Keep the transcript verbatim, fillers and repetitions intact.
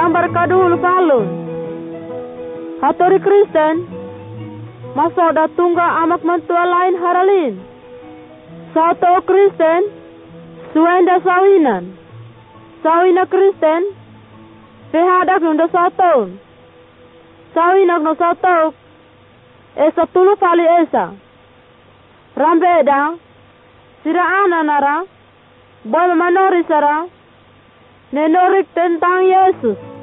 Sambar kadul falun. Hatori Kristen. Masoda tungga amak mentua lain haralin. Satu Kristen. Suenda sawinan. Sawina Kristen. Pehadak nunda satu. Sawinak no satu. Esa tulu fali esa. Rambeda. Sira ananara. Boy manori sara. Nenorik tentang Yesus.